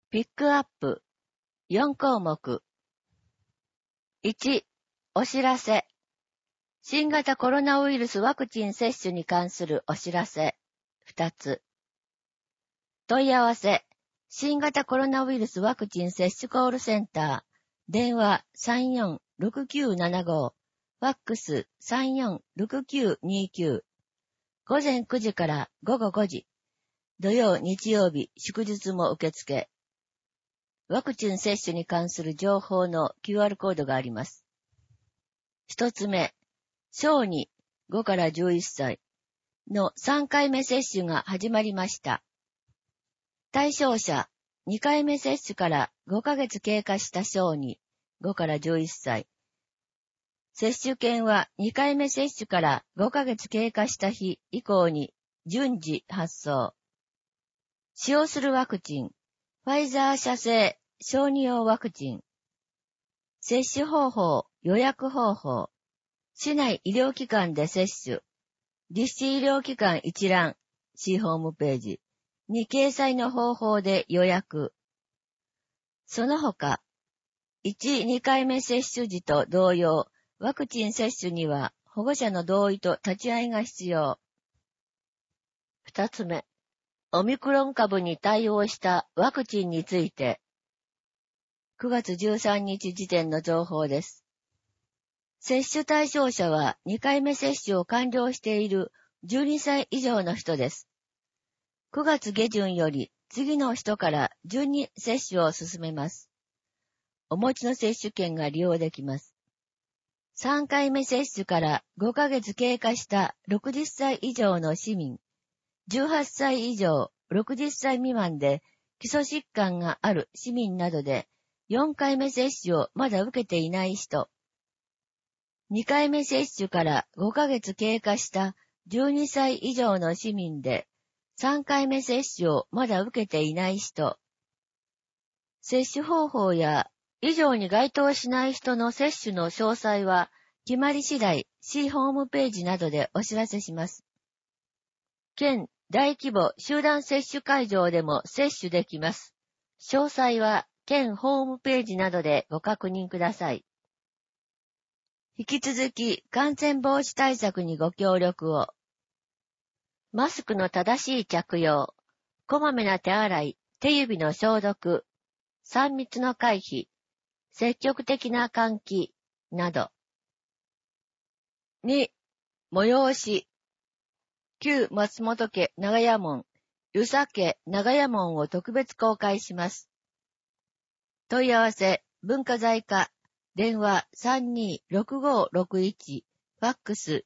ピックアップ4項目。1、お知らせ。新型コロナウイルスワクチン接種に関するお知らせ。2つ。問い合わせ。新型コロナウイルスワクチン接種コールセンター。電話346975。ファックス346929。午前9時から午後5時。土曜、日曜日、祝日も受付。ワクチン接種に関する情報の QR コードがあります。一つ目、小児5から11歳の3回目接種が始まりました。対象者、2回目接種から5ヶ月経過した小児5から11歳。接種券は2回目接種から5ヶ月経過した日以降に順次発送。使用するワクチン、ファイザー社製小児用ワクチン。接種方法、予約方法。市内医療機関で接種。実施医療機関一覧、市ホームページに掲載の方法で予約。その他、1、2回目接種時と同様、ワクチン接種には保護者の同意と立ち会いが必要。2つ目、オミクロン株に対応したワクチンについて、9月13日時点の情報です。接種対象者は2回目接種を完了している12歳以上の人です。9月下旬より次の人から順に接種を進めます。お持ちの接種券が利用できます。3回目接種から5ヶ月経過した60歳以上の市民、18歳以上60歳未満で基礎疾患がある市民などで4回目接種をまだ受けていない人、2回目接種から5ヶ月経過した12歳以上の市民で3回目接種をまだ受けていない人、接種方法や以上に該当しない人の接種の詳細は決まり次第市ホームページなどでお知らせします。県大規模集団接種会場でも接種できます。詳細は県ホームページなどでご確認ください。引き続き感染防止対策にご協力を。マスクの正しい着用、こまめな手洗い、手指の消毒、3密の回避、積極的な換気など。2、催し。旧松本家長屋門、遊佐家長屋門を特別公開します。問い合わせ、文化財課、電話326561、ファックス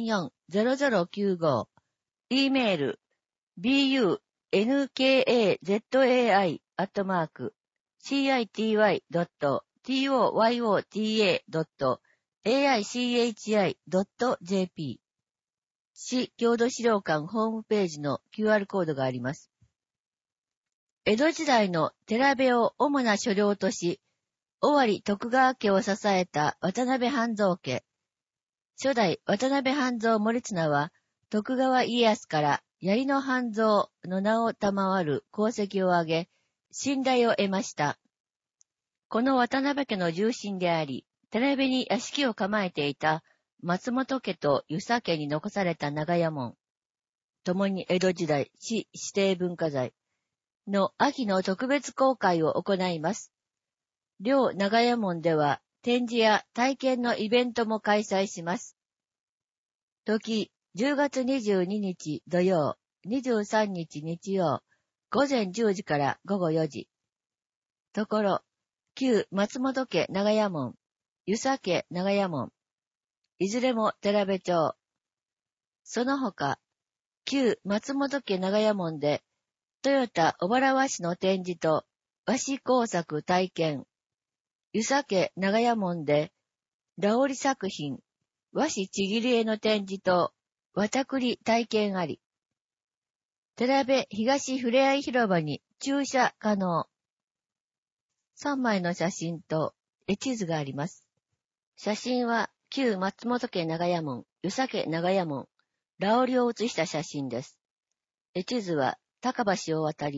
340095、E メール、bunkazai.toyota.aichi.jp 市郷土資料館ホームページの QR コードがあります。江戸時代の寺部を主な所領とし、尾張徳川家を支えた渡辺半蔵家。初代渡辺半蔵盛綱は、徳川家康から槍の半蔵の名を賜る功績を挙げ、信頼を得ました。この渡辺家の重臣であり、寺部に屋敷を構えていた松本家と遊佐家に残された長屋門。共に江戸時代市指定文化財の秋の特別公開を行います。両長屋門では展示や体験のイベントも開催します。時、10月22日土曜、23日日曜、午前10時から午後4時。ところ、旧松本家長屋門、遊佐家長屋門、いずれも寺部町。その他、旧松本家長屋門で、豊田小原和紙の展示と和紙工作体験、遊佐家長屋門で、ラ織作品、和紙ちぎり絵の展示と和たくり体験あり。寺部東ふれあい広場に駐車可能。3枚の写真と絵地図があります。写真は旧松本家長屋門、遊佐家長屋門、ラ織を写した写真です。絵地図は高橋を渡り、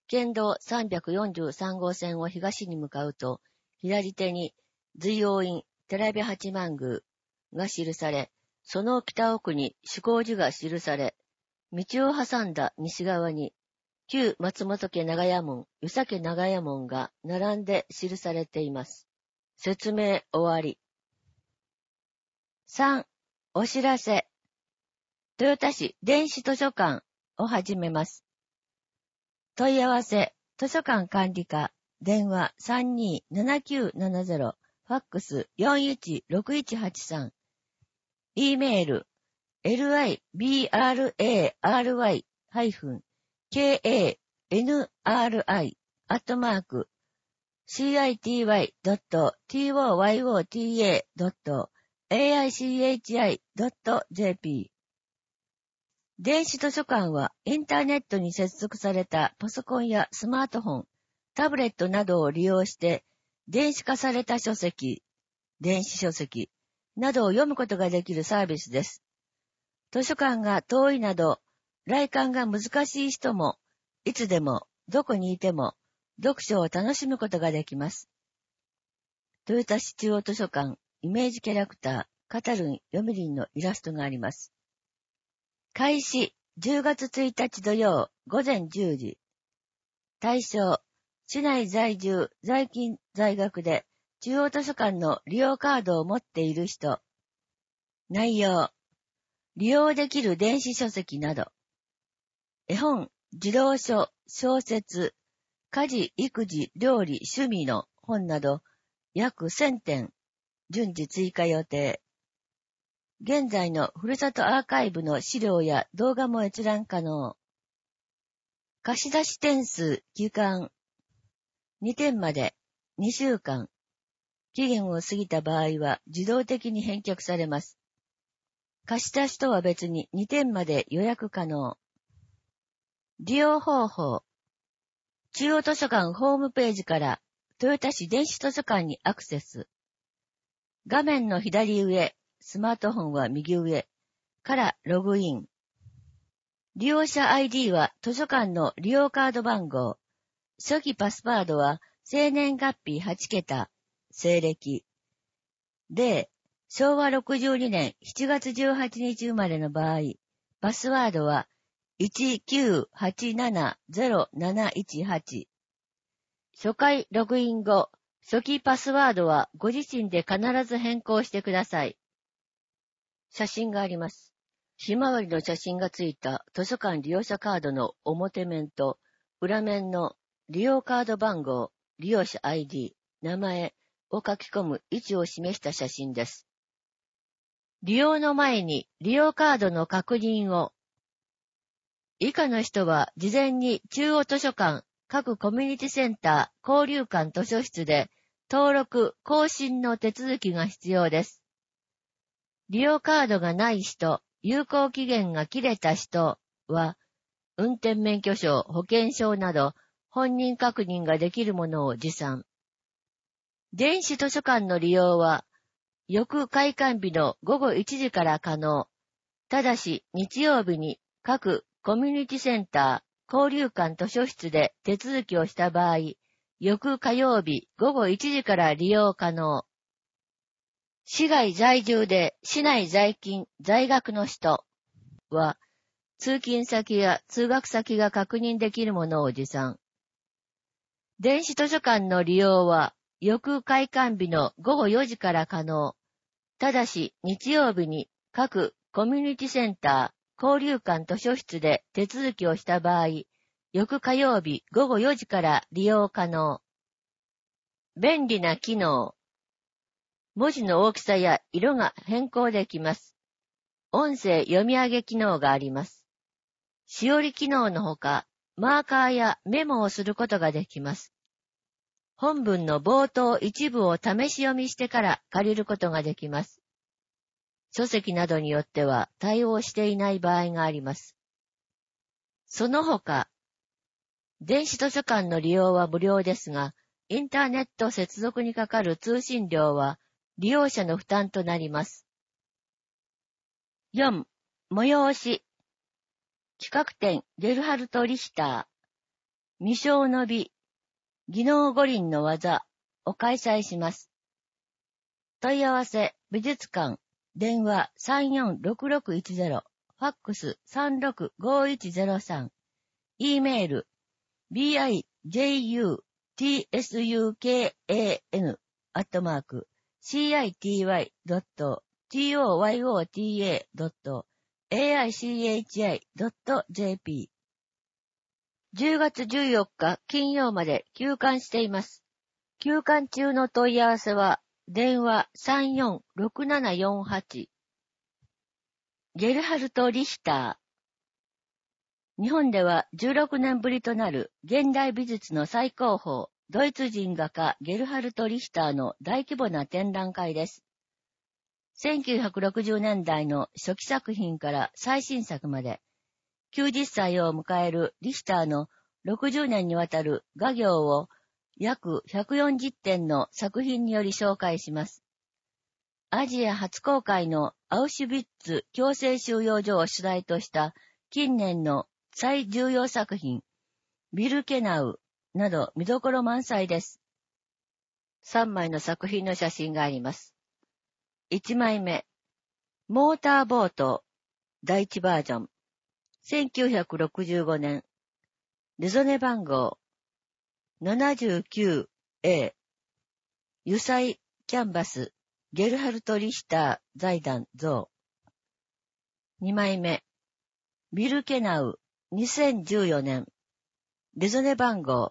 県道343号線を東に向かうと、左手に随王院寺部八幡宮が記され、その北奥に志功寺が記され、道を挟んだ西側に、旧松本家長屋門、湯佐家長屋門が並んで記されています。説明終わり。3. お知らせ。豊田市電子図書館を始めます。問い合わせ、図書館管理課、電話 327970、ファックス 416183、e メール、libranri@city.toyota.aichi.jp。電子図書館はインターネットに接続されたパソコンやスマートフォン、タブレットなどを利用して電子化された書籍、電子書籍などを読むことができるサービスです。図書館が遠いなど来館が難しい人もいつでもどこにいても読書を楽しむことができます。豊田市中央図書館イメージキャラクターカタルン・ヨミリンのイラストがあります。開始10月1日土曜午前10時。対象、市内在住、在勤、在学で中央図書館の利用カードを持っている人。内容、利用できる電子書籍など。絵本、児童書、小説、家事、育児、料理、趣味の本など約1000点、順次追加予定。現在のふるさとアーカイブの資料や動画も閲覧可能。貸し出し点数、期間。2点まで、2週間。期限を過ぎた場合は自動的に返却されます。貸し出しとは別に2点まで予約可能。利用方法。中央図書館ホームページから豊田市電子図書館にアクセス。画面の左上、スマートフォンは右上からログイン。利用者 ID は図書館の利用カード番号。初期パスワードは生年月日8桁、西暦。で、昭和62年7月18日生まれの場合、パスワードは198707118。初回ログイン後、初期パスワードはご自身で必ず変更してください。写真があります。ひまわりの写真がついた図書館利用者カードの表面と裏面の利用カード番号、利用者 ID、名前を書き込む位置を示した写真です。利用の前に利用カードの確認を。以下の人は事前に中央図書館、各コミュニティセンター、交流館図書室で登録・更新の手続きが必要です。利用カードがない人、有効期限が切れた人は、運転免許証、保険証など、本人確認ができるものを持参。電子図書館の利用は、翌開館日の午後1時から可能。ただし、日曜日に各コミュニティセンター、交流館図書室で手続きをした場合、翌火曜日午後1時から利用可能。市外在住で市内在勤、在学の人は、通勤先や通学先が確認できるものを持参。電子図書館の利用は、翌開館日の午後4時から可能。ただし、日曜日に各コミュニティセンター、交流館図書室で手続きをした場合、翌火曜日午後4時から利用可能。便利な機能。文字の大きさや色が変更できます。音声読み上げ機能があります。しおり機能のほか、マーカーやメモをすることができます。本文の冒頭一部を試し読みしてから借りることができます。書籍などによっては対応していない場合があります。その他、電子図書館の利用は無料ですが、インターネット接続にかかる通信料は利用者の負担となります。4. 催し。企画展ゲルハルト・リヒター。 未生の美、技能五輪の技を開催します。問い合わせ、美術館、電話346610、ファックス365103、e メール、bijuscity.toyota.aichi.jp。 10月14日金曜まで休館しています。休館中の問い合わせは、電話346748。ゲルハルト・リヒター。日本では16年ぶりとなる現代美術の最高峰、ドイツ人画家ゲルハルト・リヒターの大規模な展覧会です。1960年代の初期作品から最新作まで、90歳を迎えるリヒターの60年にわたる画業を約140点の作品により紹介します。アジア初公開のアウシュビッツ強制収容所を主題とした近年の最重要作品、ビルケナウなど見どころ満載です。3枚の作品の写真があります。1枚目、モーターボート第1バージョン、1965年、レゾネ番号 79A、油彩キャンバス、ゲルハルト・リヒター財団像。2枚目、ビルケナウ2014年、レゾネ番号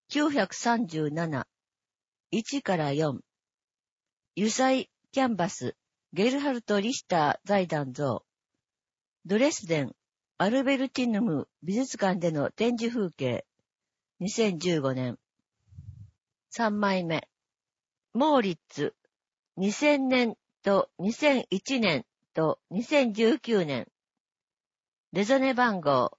937、1から4、油彩キャンバス、ゲルハルト・リヒター財団像。ドレスデン、アルベルティヌム美術館での展示風景、2015年。3枚目、モーリッツ、2000年と2001年と2019年。レゾネ番号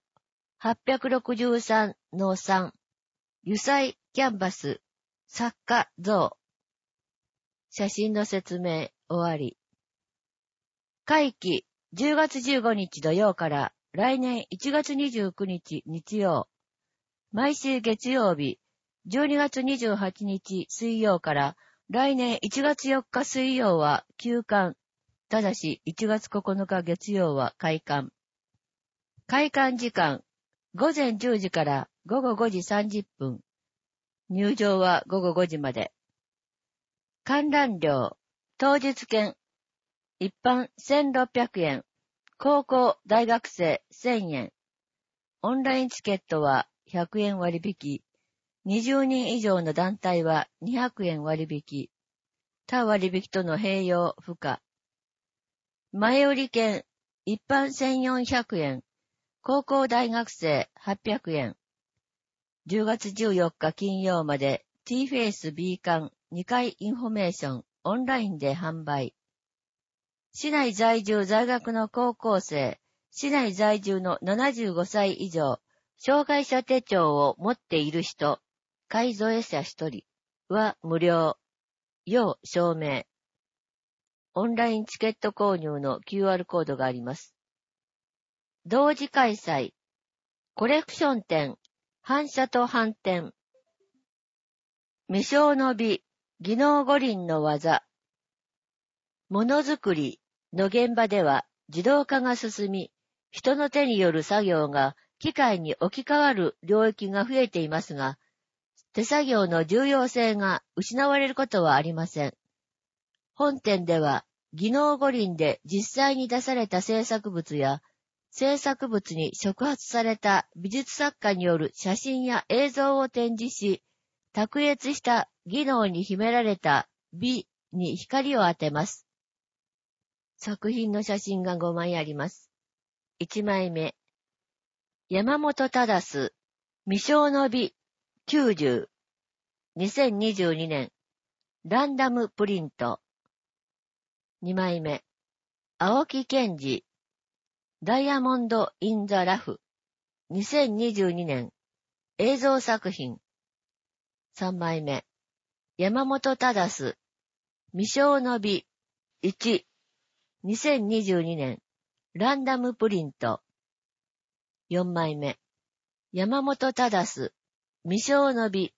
863-3、油彩キャンバス、作家像。写真の説明終わり。会期10月15日土曜から来年1月29日日曜。毎週月曜日、12月28日水曜から来年1月4日水曜は休館。ただし1月9日月曜は開館。開館時間、午前10時から午後5時30分。入場は午後5時まで。観覧料、当日券、一般1600円、高校、大学生1000円。オンラインチケットは100円割引。20人以上の団体は200円割引。他割引との併用不可。前売り券、一般1400円。高校大学生800円。10月14日金曜まで T-Face B 館2階インフォメーションオンラインで販売。市内在住在学の高校生、市内在住の75歳以上、障害者手帳を持っている人、介添者1人は無料。要証明。オンラインチケット購入の QR コードがあります。同時開催。コレクション展、反射と反転。未生の美、技能五輪の技。ものづくりの現場では自動化が進み、人の手による作業が機械に置き換わる領域が増えていますが、手作業の重要性が失われることはありません。本展では、技能五輪で実際に出された制作物や、制作物に触発された美術作家による写真や映像を展示し、卓越した技能に秘められた美に光を当てます。作品の写真が5枚あります。1枚目。山本忠、未生の美90。2022年。ランダムプリント。2枚目。青木健二。ダイヤモンド・イン・ザ・ラフ。2022年。映像作品。3枚目。山本忠、未生の美1。2022年。ランダムプリント。4枚目。山本忠、 未生の美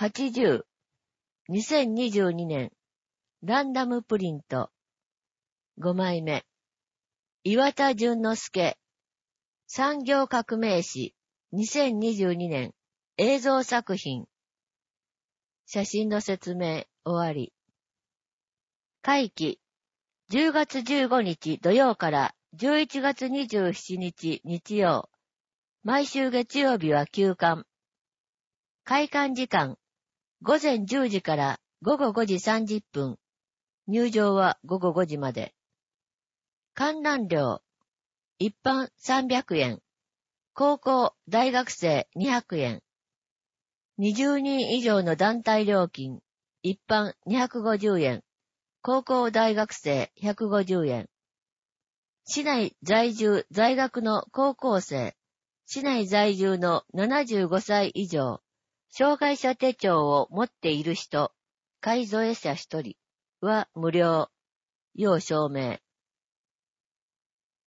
80、2022年、ランダムプリント、5枚目。岩田淳之介、産業革命史、2022年、映像作品。写真の説明、終わり。会期、10月15日土曜から11月27日日曜。毎週月曜日は休館。開館時間、午前10時から午後5時30分。入場は午後5時まで。観覧料、一般300円。高校、大学生200円。20人以上の団体料金、一般250円。高校大学生150円。市内在住在学の高校生、市内在住の75歳以上、障害者手帳を持っている人、介添者1人は無料。要証明。